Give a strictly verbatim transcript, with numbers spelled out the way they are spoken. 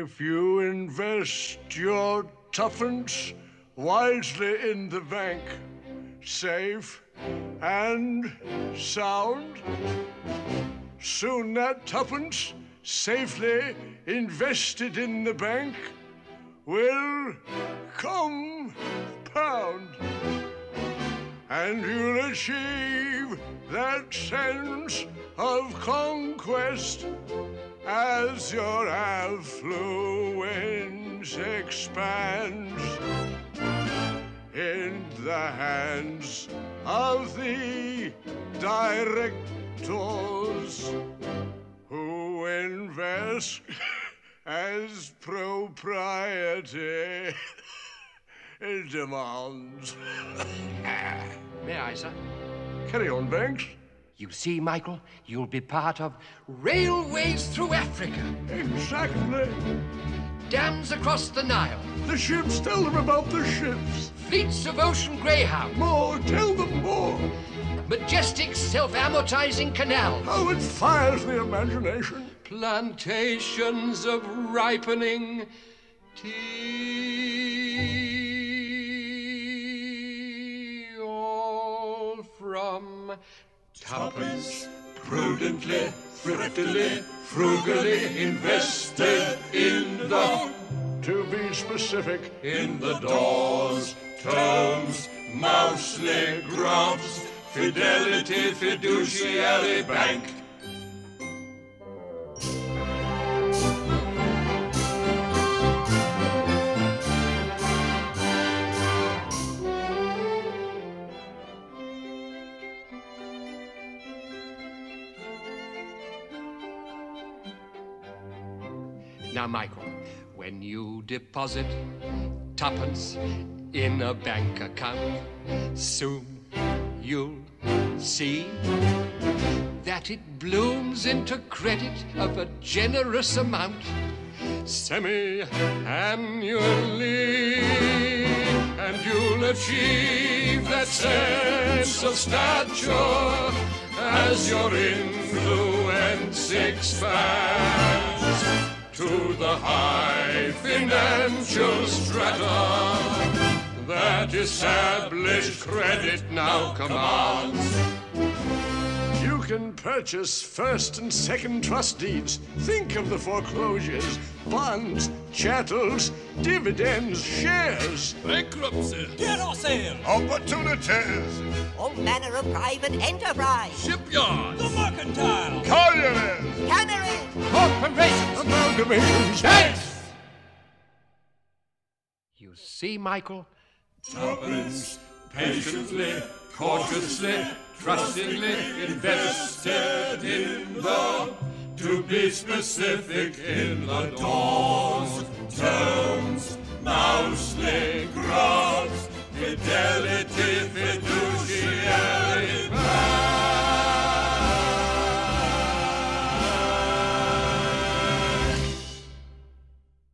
If you invest your tuppence wisely in the bank, safe and sound, soon that tuppence safely invested in the bank will compound, and you'll achieve that sense of conquest as your affluence expands in the hands of the directors who invest as propriety demands. May I, sir? Carry on, Banks. You see, Michael, you'll be part of railways through Africa. Exactly. Dams across the Nile. The ships, tell them about the ships. Fleets of ocean greyhounds. More, tell them more. Majestic self-amortizing canals. How it fires the imagination. Plantations of ripening tea, all from tuppence prudently, thriftily, frugally invested in the, to be specific, in the Dawes, Tomes, Mouseley, Grubs, Fidelity Fiduciary Bank. Now, Michael, when you deposit tuppence in a bank account, soon you'll see that it blooms into credit of a generous amount, semi-annually, and you'll achieve that sense of stature as your influence expands to the high financial strata that established credit now commands. You can purchase first and second trust deeds. Think of the foreclosures, bonds, chattels, dividends, shares. Bankruptcy. Get or sale. Opportunities. All manner of private enterprise. Shipyards. The mercantile. Collieries. Canneries. Corporations. Amalgamations. Banks. You see, Michael? Tuppence patiently, cautiously, trustingly invested in the, to be specific, in the dawn.